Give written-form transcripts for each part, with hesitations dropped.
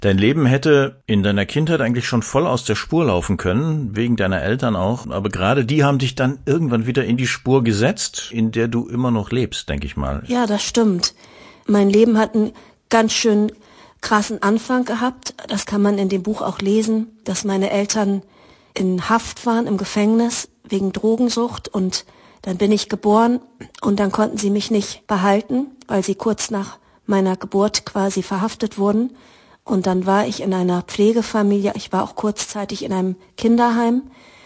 Dein Leben hätte in deiner Kindheit eigentlich schon voll aus der Spur laufen können, wegen deiner Eltern auch. Aber gerade die haben dich dann irgendwann wieder in die Spur gesetzt, in der du immer noch lebst, denke ich mal. Ja, das stimmt. Mein Leben hat einen ganz schön krassen Anfang gehabt. Das kann man in dem Buch auch lesen, dass meine Eltern in Haft waren, im Gefängnis, wegen Drogensucht. Und dann bin ich geboren und dann konnten sie mich nicht behalten, weil sie kurz nach meiner Geburt quasi verhaftet wurden. Und dann war ich in einer Pflegefamilie, ich war auch kurzzeitig in einem Kinderheim.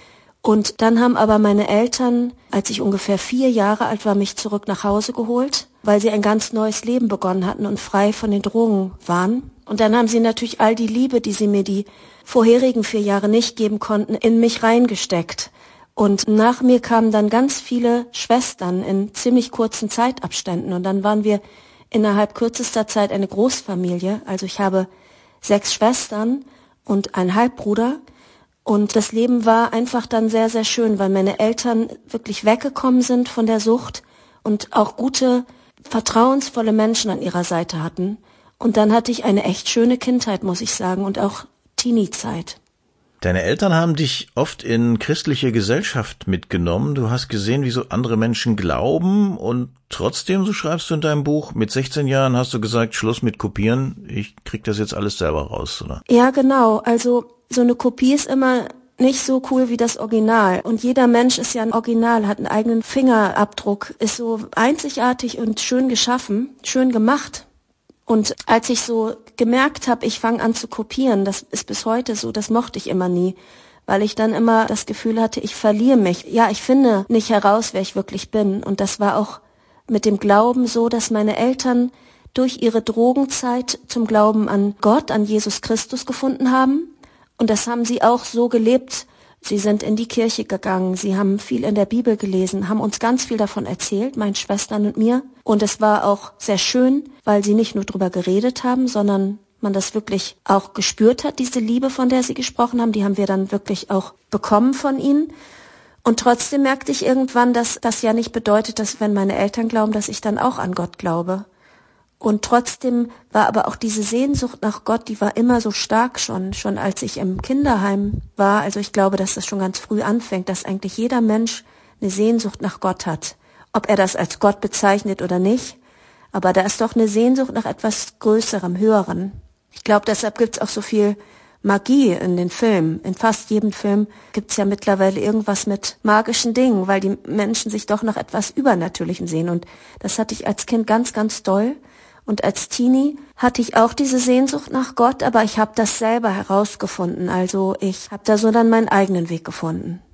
Und dann haben aber meine Eltern, als ich ungefähr 4 Jahre alt war, mich zurück nach Hause geholt, weil sie ein ganz neues Leben begonnen hatten und frei von den Drogen waren. Und dann haben sie natürlich all die Liebe, die sie mir die vorherigen 4 Jahre nicht geben konnten, in mich reingesteckt. Und nach mir kamen dann ganz viele Schwestern in ziemlich kurzen Zeitabständen. Und dann waren wir innerhalb kürzester Zeit eine Großfamilie. Also ich habe 6 Schwestern und einen Halbbruder. Und das Leben war einfach dann sehr, sehr schön, weil meine Eltern wirklich weggekommen sind von der Sucht und auch gute, vertrauensvolle Menschen an ihrer Seite hatten. Und dann hatte ich eine echt schöne Kindheit, muss ich sagen, und auch Teenie-Zeit. Deine Eltern haben dich oft in christliche Gesellschaft mitgenommen. Du hast gesehen, wie so andere Menschen glauben und trotzdem, so schreibst du in deinem Buch, mit 16 Jahren hast du gesagt, Schluss mit Kopieren, ich krieg das jetzt alles selber raus, oder? Ja, genau. Also so eine Kopie ist immer nicht so cool wie das Original. Und jeder Mensch ist ja ein Original, hat einen eigenen Fingerabdruck, ist so einzigartig und schön geschaffen, schön gemacht. Und als ich so gemerkt habe, ich fange an zu kopieren, das ist bis heute so, das mochte ich immer nie, weil ich dann immer das Gefühl hatte, ich verliere mich. Ja, ich finde nicht heraus, wer ich wirklich bin. Und das war auch mit dem Glauben so, dass meine Eltern durch ihre Drogenzeit zum Glauben an Gott, an Jesus Christus gefunden haben. Und das haben sie auch so gelebt. Sie sind in die Kirche gegangen, sie haben viel in der Bibel gelesen, haben uns ganz viel davon erzählt, meinen Schwestern und mir. Und es war auch sehr schön, weil sie nicht nur drüber geredet haben, sondern man das wirklich auch gespürt hat, diese Liebe, von der sie gesprochen haben. Die haben wir dann wirklich auch bekommen von ihnen. Und trotzdem merkte ich irgendwann, dass das ja nicht bedeutet, dass wenn meine Eltern glauben, dass ich dann auch an Gott glaube. Und trotzdem war aber auch diese Sehnsucht nach Gott, die war immer so stark schon als ich im Kinderheim war. Also ich glaube, dass das schon ganz früh anfängt, dass eigentlich jeder Mensch eine Sehnsucht nach Gott hat. Ob er das als Gott bezeichnet oder nicht. Aber da ist doch eine Sehnsucht nach etwas Größerem, Höherem. Ich glaube, deshalb gibt's auch so viel Magie in den Filmen. In fast jedem Film gibt's ja mittlerweile irgendwas mit magischen Dingen, weil die Menschen sich doch nach etwas Übernatürlichem sehen. Und das hatte ich als Kind ganz, ganz doll. Und als Teenie hatte ich auch diese Sehnsucht nach Gott, aber ich habe das selber herausgefunden. Also ich habe da so dann meinen eigenen Weg gefunden.